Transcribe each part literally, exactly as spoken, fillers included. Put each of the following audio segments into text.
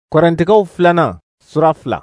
Korintigaw filanan sura fila.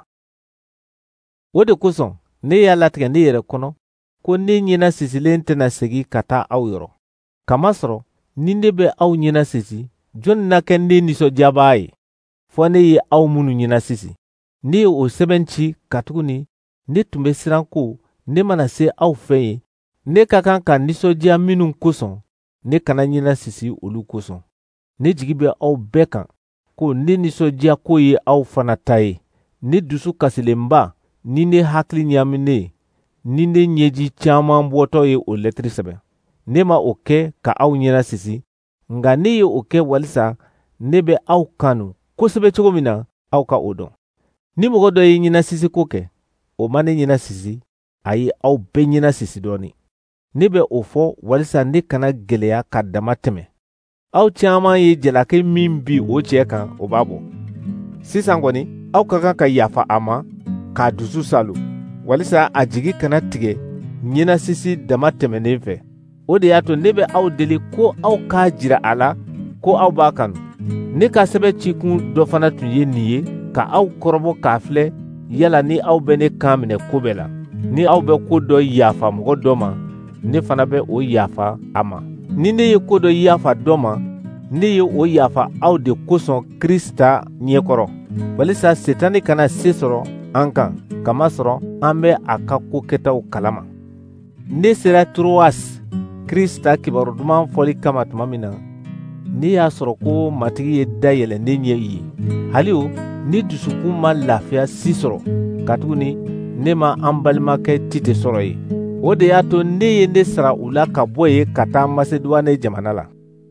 O de kosɔn ne y'a latigɛ ne yɛrɛ kɔnɔ ko ne ɲɛna sisilen tɛna segi ka taa aw yɔrɔ. Kamasɔrɔ ni ne bɛ aw ɲɛna sisi, jɔnni na kɛ ne nisɔndiyabaa ye fɔ ne ye aw minnu ɲɛna sisi. Ne ye o sɛbɛn ci katuguni ne tun bɛ siran ko ne mana se aw fɛ yen, ne ka kan ka nisɔndiya minnu kosɔn ne kana ɲɛna sisi olu kosɔn. Ne jigi bɛ aw bɛɛ kan ko ne nisɔndiya ko ye aw fana ta ye. Ne dusu kasilenba ni ne hakili ɲaaminen ni ne ɲɛji caman bɔtɔ ye o lɛtiri sɛbɛn. Ne ma o kɛ ka aw ɲɛna sisi, nka ne ye o kɛ walisa ne bɛ aw kanu kosɛbɛ cogo min na aw ka o dɔn. Ni mɔgɔ dɔ ye ɲɛnasisi ko kɛ, o ma ne ɲɛnasisi, a ye aw bɛɛ ɲɛnasisi dɔɔni. Ne bɛ o fɔ walisa ne kana gɛlɛya ka dama tɛmɛ. Aw caman ye jalaki min bi o cɛ kan o b'a bɔ. Sisan kɔni aw ka kan ka yafa a ma k'a dusu salo, walisa a jigi kana tigɛ ɲɛnasisi dama tɛmɛnen fɛ. O de y'a to ne bɛ aw deli ko aw k'a jira a la ko aw b'a kanu. Ne ka sɛbɛn cikun dɔ fana tun ye nin ye ka aw kɔrɔbɔ k'a filɛ yala ni aw bɛ ne kan minɛ ko bɛɛ la. Ni aw bɛ ko dɔ yafa mɔgɔ dɔ ma, ne fana bɛ o yafa a ma. Ni ne ye ko dɔ yafa dɔ ma, ne ye o yafa aw de kosɔn Krista ɲɛkɔrɔ, walisa Setani kana se sɔrɔ an kan, kamasɔrɔ an bɛ a ka ko kɛtaw kalama. Ne sera Troas Krista kibaru duman fɔli kama tuma min na, ne y'a sɔrɔ ko matigi ye dayɛlɛ ne ɲɛ ye. Hali o, ni dusukun ma lafiya si sɔrɔ, katuguni ne ma an balimakɛ Tite sɔrɔ ye. O de y'a to ne ye ne sara u la ka bɔ ye ka taa Maseduwane jamana la.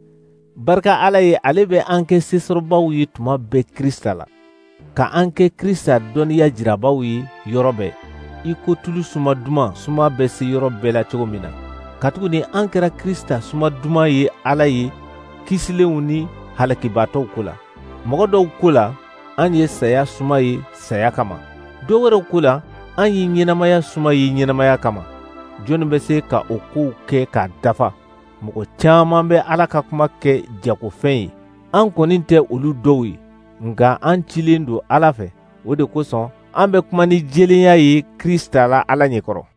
Barika Ala ye, ale bɛ an kɛ sesɔrɔbaw ye tuma bɛɛ Krista la, ka an kɛ Krista dɔnniya jirabaw ye yɔrɔ bɛɛ, i ko tulu suma duman suma bɛ se yɔrɔ bɛɛ la cogo min na. Katuguni an kɛra Krista suma duman ye Ala ye kisilenw ni halakibaatɔw ko la. Mɔgɔ dɔw ko la an ye saya suma ye saya kama, dɔ wɛrɛw ko la an ye ɲɛnamaya suma ye ɲɛnamaya kama. Jɔnni bɛ se ka o kow kɛ k'a dafa? Mɔgɔ caman bɛ Ala ka kuma kɛ jagofɛn ye. An kɔni tɛ olu dɔw ye, nka an cilen don Ala fɛ. O de kosɔn an bɛ kuma ni jɛlenya ye Krista la Ala ɲɛkɔrɔ.